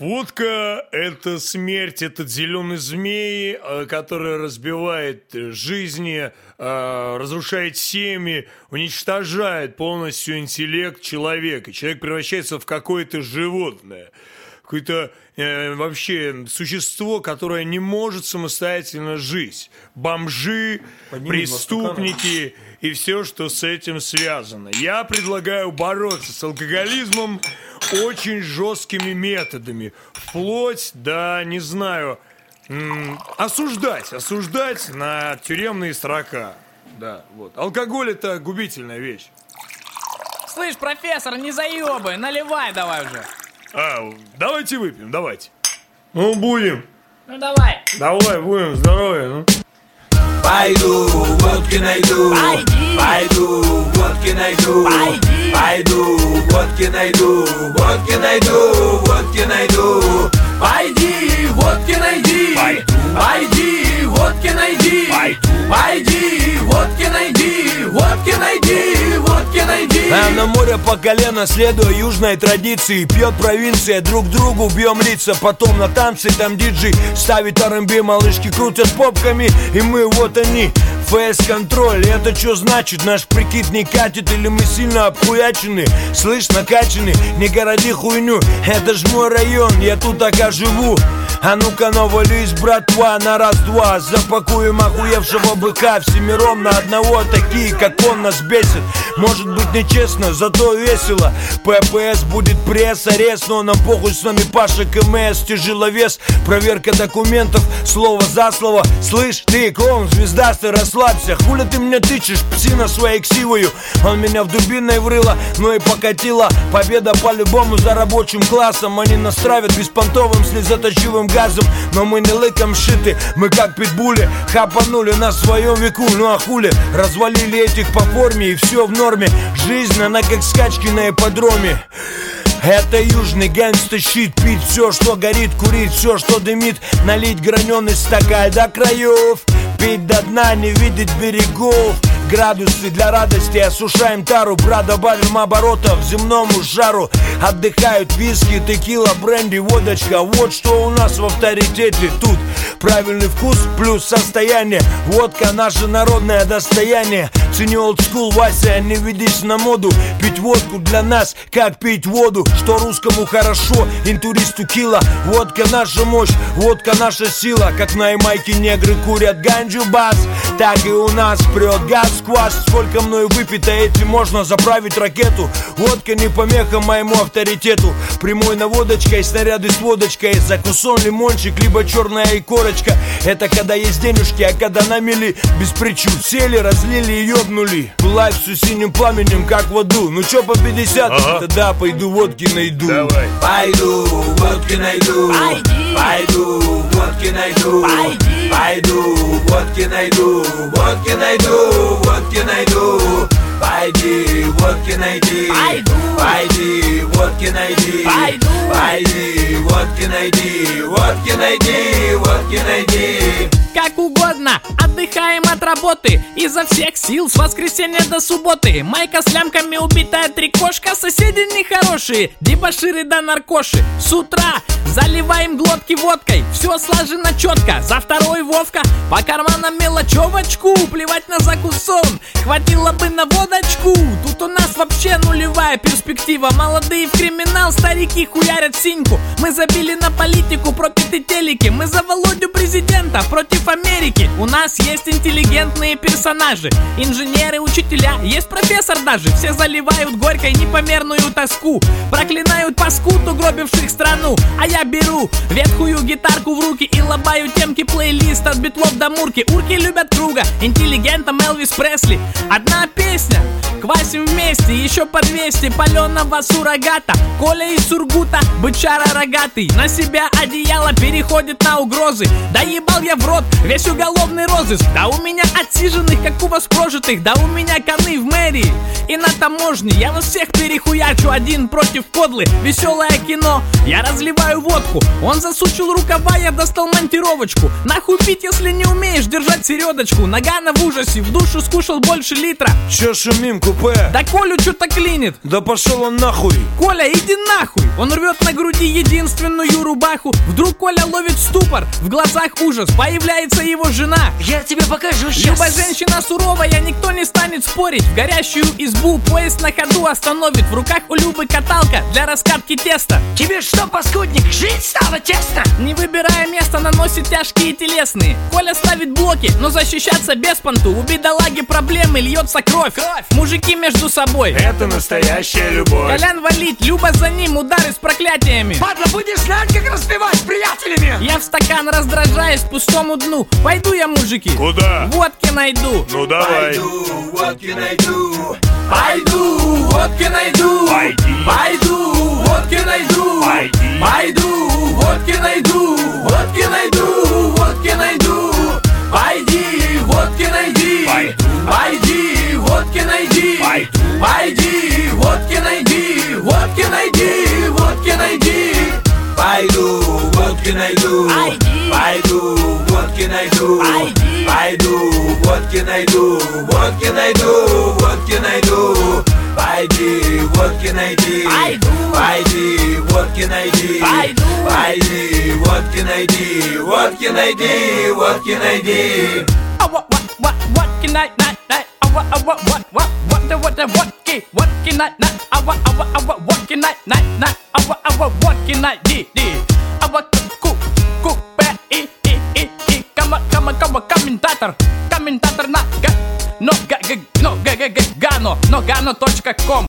Водка – это смерть, это зеленый змей, который разбивает жизни, разрушает семьи, уничтожает полностью интеллект человека. Человек превращается в какое-то животное, какое-то вообще существо, которое не может самостоятельно жить. Бомжи, преступники и все, что с этим связано. Я предлагаю бороться с алкоголизмом очень жесткими методами. Вплоть до, не знаю, осуждать на тюремные срока. Да, вот. Алкоголь – это губительная вещь. Слышь, профессор, не заебай, наливай давай уже. Давайте выпьем, давайте. Ну, будем. Ну, давай. Давай, будем, здоровья, ну. Пойду, водки найду. Пойду, водки найду. Пойду, водки найду. Водки найду, водки найду. Пойди, водки найди. Пойди, водки найди. Пойди, водки найди. Водки найди, водки найди. А на море по колено, следуя южной традиции. Пьет провинция, друг другу бьем лица. Потом на танцы, там диджей ставит R&B. Малышки крутят попками, и мы вот они. ФС-контроль, это что значит? Наш прикид не катит или мы сильно обхуячены? Слышь, накачаны, не городи хуйню. Это ж мой район, я тут пока живу. А ну-ка навались, братва, на раз-два. Запакуем охуевшего быка всемиром на одного. Такие, как он, нас бесит. Может быть нечестно, зато весело. ППС будет пресс, арест. Но нам похуй, с нами Паша КМС, тяжеловес. Проверка документов, слово за слово. Слышь, ты, клоун, звездастый, расслабься. Хули ты мне тычешь, псина своей ксивою. Он меня в дубиной врыло, ну и покатило. Победа по-любому за рабочим классом. Они нас травят беспонтовым слезоточивым газом. Но мы не лыком шиты, мы как питбули. Хапанули на своем веку, ну а хули. Развалили этих по форме и все в норме. Жизнь, она как скачки на ипподроме. Это южный гангста-щит. Пить все, что горит, курить все, что дымит. Налить граненый стакан до краев. Пить до дна, не видеть берегов. Градусы для радости, осушаем тару. Брат, добавим оборотов земному жару. Отдыхают виски, текила, бренди, водочка. Вот что у нас в авторитете тут. Правильный вкус плюс состояние. Водка наше народное достояние. Цени олдскул, Вася, не ведись на моду. Пить водку для нас, как пить воду. Что русскому хорошо, интуристу кило. Водка наша мощь, водка наша сила. Как на Ямайке негры курят ганджу бас, так и у нас прет газ сквозь. Сколько мною выпито, этим можно заправить ракету. Водка не помеха моему авторитету. Прямой наводочкой, снаряды с водочкой. Закусон, лимончик, либо черная икорочка. Это когда есть денежки, а когда на мели без причуд. Сели, разлили и ёбнули. Лайф с синим пламенем, как в аду. Ну чё по 50? Тогда пойду водки найду. Давай. Пойду, водки найду. Пойду, водки найду. Пойду, водки найду. Водки найду, водки найду. Пойди, водки найди. Пойди, водки найди. Пойди, водки найди. Водки найди, водки найди. Как угодно, отдыхаем от работы изо всех сил с воскресенья до субботы. Майка с лямками, убитая трикошка. Соседи нехорошие, дебоширы да наркоши. С утра заливаем глотки водкой. Все слажено четко, за второй Вовка. По карманам мелочевочку, плевать на закусон. Хватило бы на водочку. Тут у нас вообще нулевая перспектива. Молодые в криминал, старики хуярят синьку. Мы забили на политику, пропиты телеки. Мы за Володю президента, против Америки. У нас есть интеллигентные персонажи. Инженеры, учителя, есть профессор даже. Все заливают горькой непомерную тоску. Проклинают паскуд, угробивших страну. А я беру ветхую гитарку в руки и лобаю темки плейлист от битлов до мурки. Урки любят круга, интеллигентом Элвис Пресли. Одна песня, квасим вместе, еще по 200 паленого суррогата. Коля из Сургута, бычара рогатый. На себя одеяло переходит на угрозы. Да ебал я в рот весь уголовный розыск. Да у меня отсиженных, как у вас прожитых. Да у меня коны в мэрии и на таможне. Я вас всех перехуячу, один против подлых. Веселое кино, я разливаю водку. Он засучил рукава, я достал монтировочку. Нахуй пить, если не умеешь держать середочку. Нагано в ужасе, в душу скушал больше литра. Чё шумим, купе? Да Колю что-то клинит. Да пошел он нахуй. Коля, иди нахуй. Он рвет на груди единственную рубаху. Вдруг Коля ловит ступор, в глазах ужас. Появляется его жена. Я тебе покажу сейчас. Люба женщина суровая, никто не станет спорить. В горящую избу поезд на ходу остановит. В руках у Любы каталка для раскатки теста. Тебе что, паскудник, жить стало тесно? Не выбирая место, наносит тяжкие телесные. Коля ставит блоки, но защищаться без понту. У бедолаги проблемы, льется кровь. Мужики между собой. Это настоящая любовь. Колян валит, Люба за ним, удары с проклятиями. Падла, будешь знать, как распевать с приятелями. Я в стакан раздражаюсь пустому дну. Пойду я, мужики, Куда? водки найду. Ну давай. Пойду, водки найду. Пойду, водки найду. Пойди. Пойду, водки найду. Пойди. Пойду, водки найду. Водки найду, водки найду. Пойди, водки найди. Пойду. Пойди, водки найди. Пойду. Пойди, водки найди. Водки найди, водки найди. Пойду, водки найду. Пойду, водки найду. Пойду, водки найду. Водки найду, водки найду. Пойди, водки найди. Пойди, водки найди. Пойди, водки найди. Водки найди, водки найди. What can I what can I what can I комментатор на gano.com